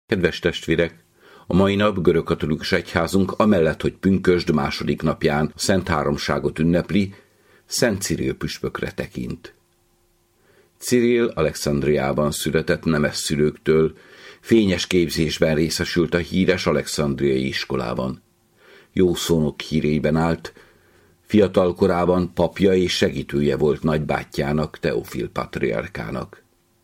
Kedves testvérek, a mai nap görögkatolikus egyházunk amellett, hogy pünkösd második napján a Szent Háromságot ünnepli, Szent Cirill püspökre tekint. Cirill Alexandriában született nemes szülőktől, fényes képzésben részesült a híres alexandriai iskolában. Jó szónok hírében állt, fiatal korában papja és segítője volt nagybátyjának, Teofil patriárkának.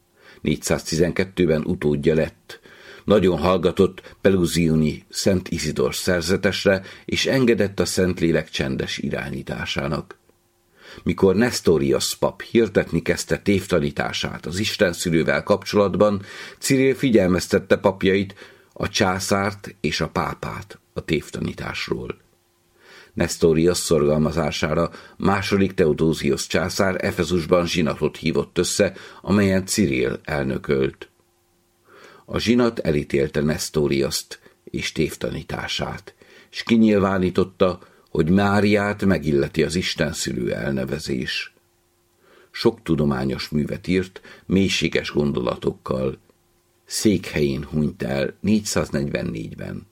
412-ben utódja lett, nagyon hallgatott Pelusioni Szent Isidor szerzetesre, és engedett a Szentlélek csendes irányításának. Mikor Nestorius pap hirdetni kezdte tévtanítását az istenszülővel kapcsolatban, Cirill figyelmeztette papjait, a császárt és a pápát a tévtanításról. Nestorius szorgalmazására II. Theodosius császár Efezusban zsinatot hívott össze, amelyen Cirill elnökölt. A zsinat elítélte Nestoriust és tévtanítását, és kinyilvánította, hogy Máriát megilleti az istenszülő elnevezés. Sok tudományos művet írt, mélységes gondolatokkal. Székhelyén hunyt el 444-ben.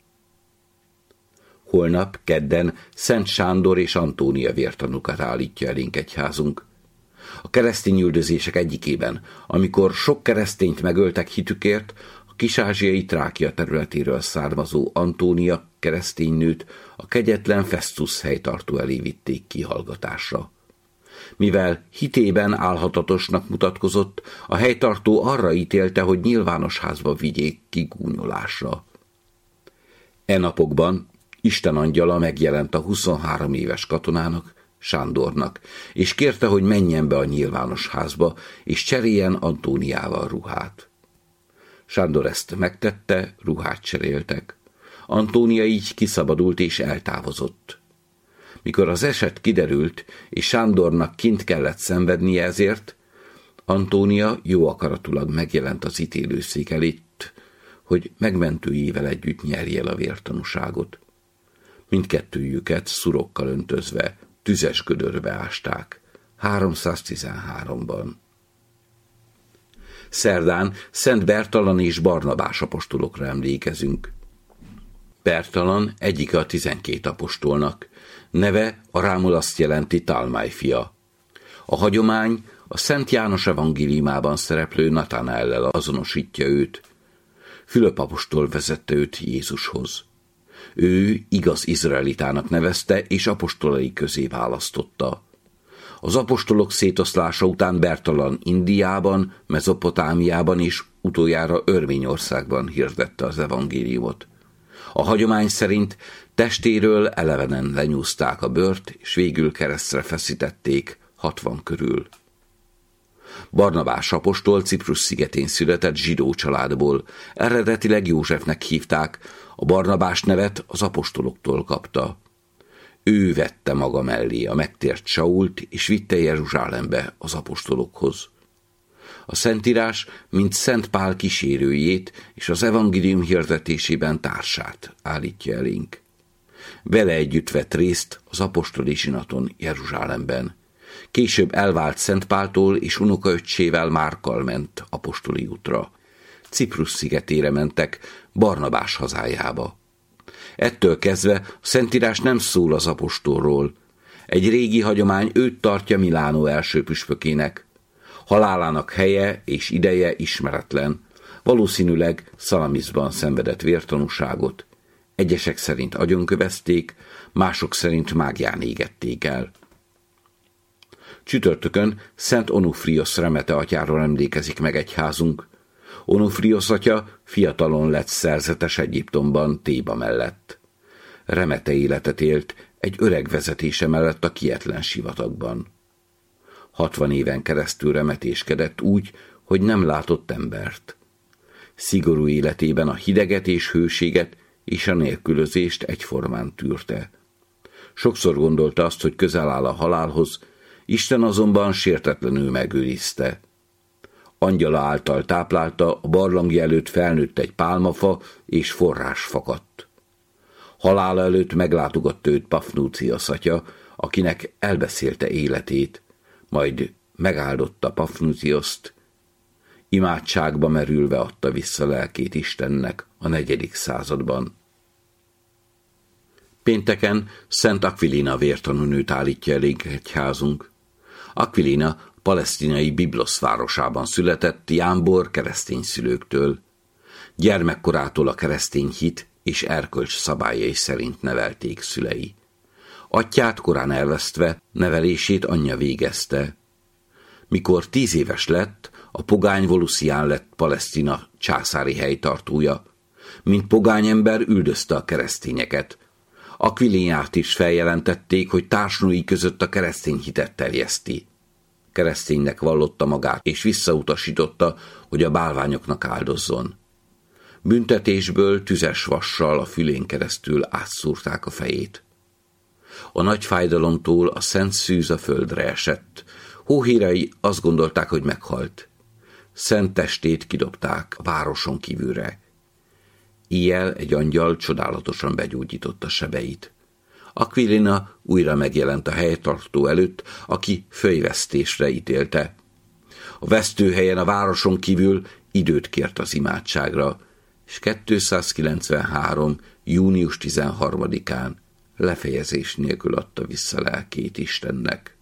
Holnap, kedden Szent Sándor és Antónia vértanukat állítja elénk egyházunk. A keresztény üldözések egyikében, amikor sok keresztényt megöltek hitükért, a kis-ázsiai Trákia területéről származó Antónia kereszténynőt a kegyetlen Festus helytartó elé vitték kihallgatásra. Mivel hitében álhatatosnak mutatkozott, a helytartó arra ítélte, hogy nyilvános házba vigyék kigúnyolásra. E napokban Isten angyala megjelent a 23 éves katonának, Sándornak, és kérte, hogy menjen be a nyilvános házba, és cseréljen Antóniával ruhát. Sándor ezt megtette, ruhát cseréltek. Antónia így kiszabadult és eltávozott. Mikor az eset kiderült, és Sándornak kint kellett szenvednie ezért, Antónia jó akaratulag megjelent az ítélőszék előtt, hogy megmentőjével együtt nyerje el a vértanúságot. Mindkettőjüket szurokkal öntözve, tüzes gödörbe ásták, 313-ban. Szerdán Szent Bertalan és Barnabás apostolokra emlékezünk. Bertalan egyike a 12 apostolnak, neve arámul azt jelenti Talmáj fia. A hagyomány a Szent János evangéliumában szereplő Natanaellel azonosítja őt. Fülöp apostol vezette őt Jézushoz. Ő igaz izraelitának nevezte, és apostolai közé választotta. Az apostolok szétoszlása után Bertalan Indiában, Mezopotámiában és utoljára Örményországban hirdette az evangéliumot. A hagyomány szerint testéről elevenen lenyúzták a bőrt, és végül keresztre feszítették 60 körül. Barnabás apostol Ciprus szigetén született zsidó családból, eredetileg Józsefnek hívták, a Barnabás nevet az apostoloktól kapta. Ő vette maga mellé a megtért Sault, és vitte Jeruzsálembe az apostolokhoz. A Szentírás, mint Szent Pál kísérőjét és az evangélium hirdetésében társát állítja elénk. Vele együtt vett részt az apostoli zsinaton Jeruzsálemben. Később elvált Szent Páltól, és unokaöccsével Márkkal ment apostoli útra. Ciprus szigetére mentek, Barnabás hazájába. Ettől kezdve a Szentírás nem szól az apostolról. Egy régi hagyomány őt tartja Milánó első püspökének. Halálának helye és ideje ismeretlen. Valószínűleg Szalamiszban szenvedett vértanúságot. Egyesek szerint agyonkövezték, mások szerint mágián égették el. Csütörtökön Szent Onufriosz remete atyáról emlékezik meg egyházunk. Onufriosz atya fiatalon lett szerzetes Egyiptomban, Théba mellett. Remete életet élt egy öreg vezetése mellett a Kietlen sivatagban. 60 éven keresztül remetéskedett úgy, hogy nem látott embert. Szigorú életében a hideget és hőséget és a nélkülözést egyformán tűrte. Sokszor gondolta azt, hogy közel áll a halálhoz, Isten azonban sértetlenül megőrizte. Angyala által táplálta, a barlangja előtt felnőtt egy pálmafa, és forrás fakadt. Halála előtt meglátogatta őt Pafnúciosz atya, akinek elbeszélte életét, majd megáldotta Pafnúcioszt. Imádságba merülve adta vissza lelkét Istennek a 4. században. Pénteken Szent Aquilina vértanúnőt állítja elénk egyházunk. Aquilina palesztinai Biblosz városában született jámbor keresztény szülőktől. Gyermekkorától a keresztény hit és erkölcs szabályai szerint nevelték szülei. Atyját korán elvesztve nevelését anyja végezte. Mikor 10 éves lett, a pogány Volusián lett Palesztina császári helytartója. Mint pogányember üldözte a keresztényeket. Aquilinát is feljelentették, hogy társnői között a keresztény hitet terjeszti. Kereszténynek vallotta magát, és visszautasította, hogy a bálványoknak áldozzon. Büntetésből tüzes vassal a fülén keresztül átszúrták a fejét. A nagy fájdalomtól a szent szűz a földre esett. Hóhírei azt gondolták, hogy meghalt. Szent testét kidobták a városon kívülre. Éjjel egy angyal csodálatosan begyógyította sebeit. Aquilina újra megjelent a helytartó előtt, aki fölyvesztésre ítélte. A vesztőhelyen a városon kívül időt kért az imádságra, és 293. június 13-án lefejezés nélkül adta vissza lelkét Istennek.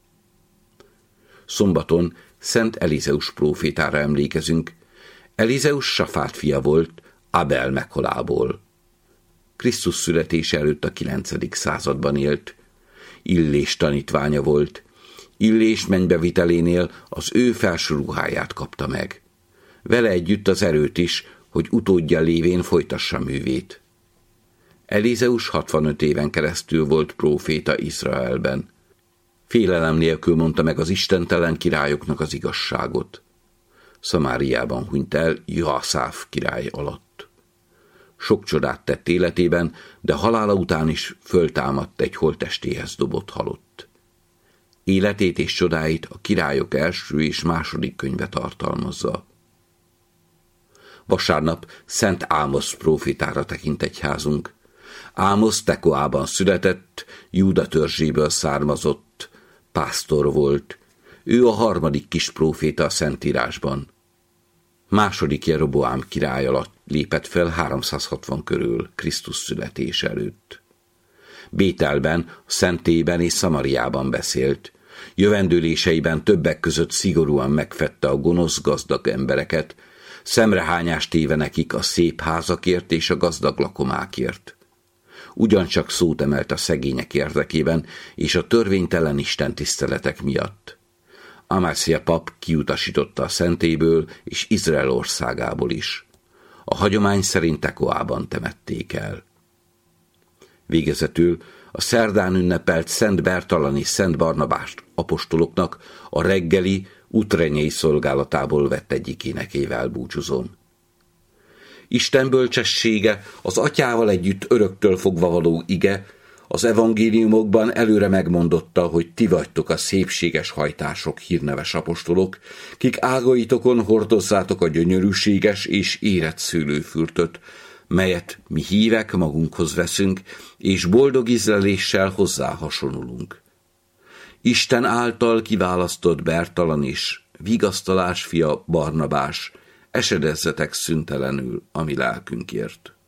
Szombaton Szent Elizeus prófétára emlékezünk. Elizeus Safát fia volt, Abel meghalából. Krisztus születése előtt a 9. században élt. Illés tanítványa volt. Illés mennybevitelénél az ő felső ruháját kapta meg. Vele együtt az erőt is, hogy utódja lévén folytassa művét. Elizeus 65 éven keresztül volt próféta Izraelben. Félelem nélkül mondta meg az istentelen királyoknak az igazságot. Szamáriában hunyt el Joaszáf király alatt. Sok csodát tett életében, de halála után is föltámadt egy holttestéhez dobott halott. Életét és csodáit a Királyok első és második könyve tartalmazza. Vasárnap Szent Ámosz prófétára tekint egyházunk. Ámosz Tekoában született, Júda törzséből származott, pásztor volt. Ő a 3. kis próféta a Szentírásban. Második Jeroboám király alatt lépett fel 360 körül Krisztus születése előtt. Bételben, Szentében és Szamariában beszélt. Jövendőléseiben többek között szigorúan megfedte a gonosz gazdag embereket, szemrehányást téve nekik a szép házakért és a gazdag lakomákért. Ugyancsak szót emelt a szegények érdekében és a törvénytelen istentiszteletek miatt. Amácia pap kiutasította a szentéből és Izrael országából is. A hagyomány szerint Tekoában temették el. Végezetül a szerdán ünnepelt Szent Bertalan és Szent Barnabás apostoloknak a reggeli útrenyei szolgálatából vett egyik énekével búcsúzom. Isten bölcsessége, az atyával együtt öröktől fogva való ige, az evangéliumokban előre megmondotta, hogy ti vagytok a szépséges hajtások hírneves apostolok, kik ágaitokon hordozzátok a gyönyörűséges és érett szőlőfürtöt, melyet mi hívek magunkhoz veszünk, és boldog ízleléssel hozzá hasonulunk. Isten által kiválasztott Bertalan is, vigasztalás fia Barnabás, esedezzetek szüntelenül a mi lelkünkért.